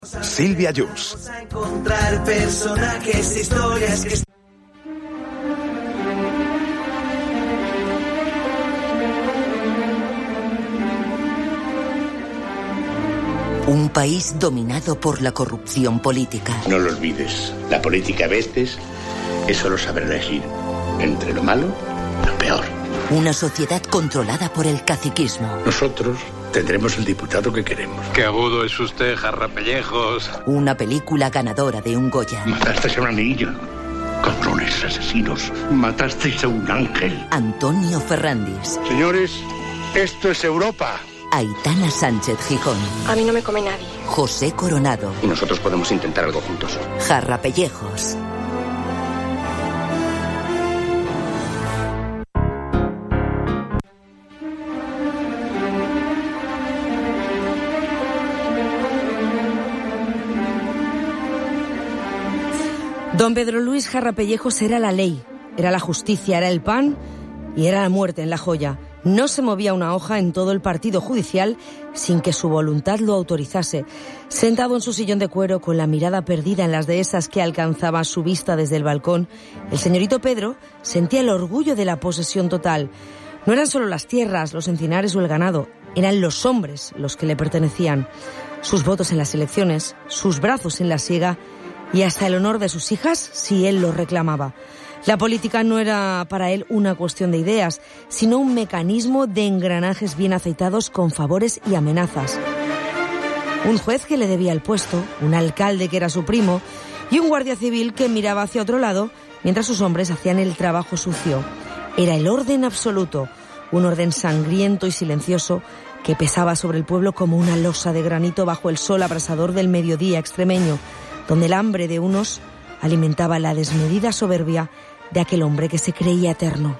Silvia Ayús. Vamos a encontrar personajes, historias que... Un país dominado por la corrupción política. No lo olvides, la política a veces es solo saber elegir entre lo malo y lo peor. Una sociedad controlada por el caciquismo. Nosotros tendremos el diputado que queremos. Qué agudo es usted, jarrapellejos. Una película ganadora de un Goya. Matasteis a una niña. Cabrones asesinos. Matasteis a un ángel. Antonio Ferrandis. Señores, esto es Europa. Aitana Sánchez Gijón. A mí no me come nadie. José Coronado. Y nosotros podemos intentar algo juntos. Jarrapellejos. Don Pedro Luis Jarrapellejos era la ley, era la justicia, era el pan y era la muerte en La Joya. No se movía una hoja en todo el partido judicial sin que su voluntad lo autorizase. Sentado en su sillón de cuero, con la mirada perdida en las dehesas que alcanzaba su vista desde el balcón, el señorito Pedro sentía el orgullo de la posesión total. No eran solo las tierras, los encinares o el ganado, eran los hombres los que le pertenecían. Sus votos en las elecciones, sus brazos en la siega y hasta el honor de sus hijas si él lo reclamaba. La política no era para él una cuestión de ideas, sino un mecanismo de engranajes bien aceitados con favores y amenazas. Un juez que le debía el puesto, un alcalde que era su primo y un guardia civil que miraba hacia otro lado mientras sus hombres hacían el trabajo sucio. Era el orden absoluto, un orden sangriento y silencioso que pesaba sobre el pueblo como una losa de granito bajo el sol abrasador del mediodía extremeño, donde el hambre de unos alimentaba la desmedida soberbia de aquel hombre que se creía eterno.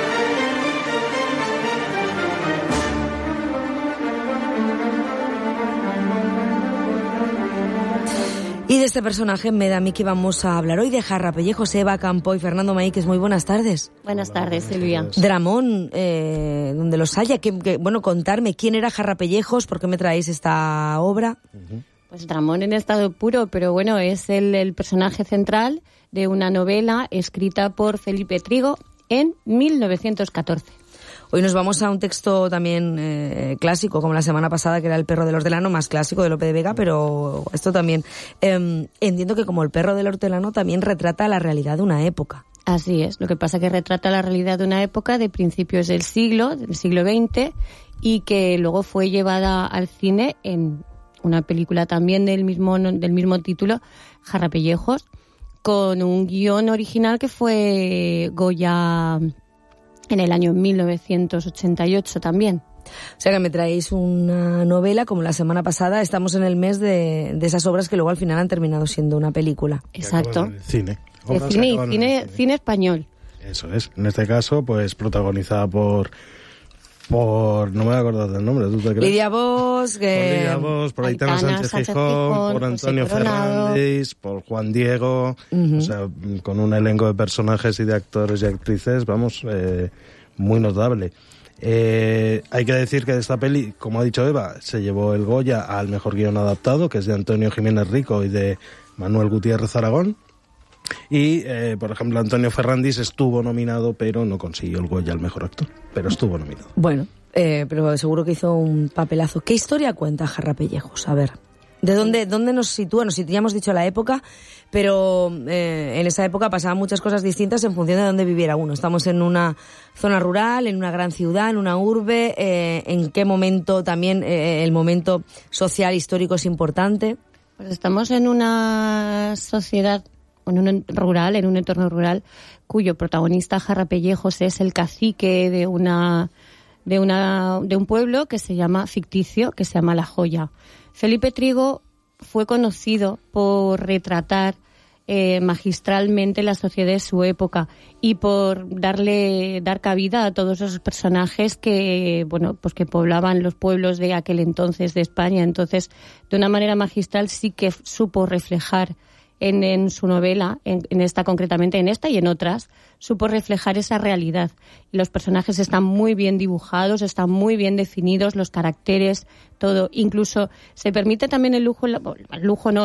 Y de este personaje me da a mí que vamos a hablar hoy, de Jarrapellejos. Eva Campo y Fernando Maíquez, muy buenas tardes. Buenas tardes, Silvia. Dramón, donde los haya, bueno, contarme quién era Jarrapellejos, por qué me traéis esta obra. Pues Dramón en estado puro, pero bueno, es el personaje central de una novela escrita por Felipe Trigo en 1914. Hoy nos vamos a un texto también clásico, como la semana pasada, que era El perro del hortelano, más clásico, de Lope de Vega, pero esto también. Entiendo que como El perro del hortelano también retrata la realidad de una época. Así es, lo que pasa es que retrata la realidad de una época de principios del siglo XX, y que luego fue llevada al cine en una película también del mismo título, Jarrapellejos, con un guión original que fue Goya en el año 1988 también. O sea que me traéis una novela, como la semana pasada. Estamos en el mes de esas obras que luego al final han terminado siendo una película. Exacto. Cine. Cine español. Eso es. En este caso, pues protagonizada por no me voy a acordar del nombre, ¿tú te crees? Lidia Bosch, por Aitana Sánchez Gijón, por Antonio Ferrandis, por Juan Diego, o sea, con un elenco de personajes y de actores y actrices, vamos, muy notable. Hay que decir que de esta peli, como ha dicho Eva, se llevó el Goya al mejor guión adaptado, que es de Antonio Jiménez Rico y de Manuel Gutiérrez Aragón. Y, por ejemplo, Antonio Ferrandis estuvo nominado, pero no consiguió el Goya al mejor actor, pero estuvo nominado. Bueno, pero seguro que hizo un papelazo. ¿Qué historia cuenta Jarrapellejos? A ver, ¿de dónde nos sitúa? Ya hemos dicho la época, pero en esa época pasaban muchas cosas distintas en función de dónde viviera uno. Estamos en una zona rural, en una gran ciudad, en una urbe. ¿En qué momento también el momento social histórico es importante? Pues estamos en una sociedad, en un entorno rural, cuyo protagonista Jarrapellejos es el cacique de un pueblo que se llama ficticio, que se llama La Joya. Felipe Trigo fue conocido por retratar magistralmente la sociedad de su época y por dar cabida a todos esos personajes que poblaban los pueblos de aquel entonces de España. Entonces, de una manera magistral sí que supo reflejar en su novela, en esta concretamente, en esta y en otras, supo reflejar esa realidad. Y los personajes están muy bien dibujados, están muy bien definidos, los caracteres, todo. Incluso se permite también el lujo no,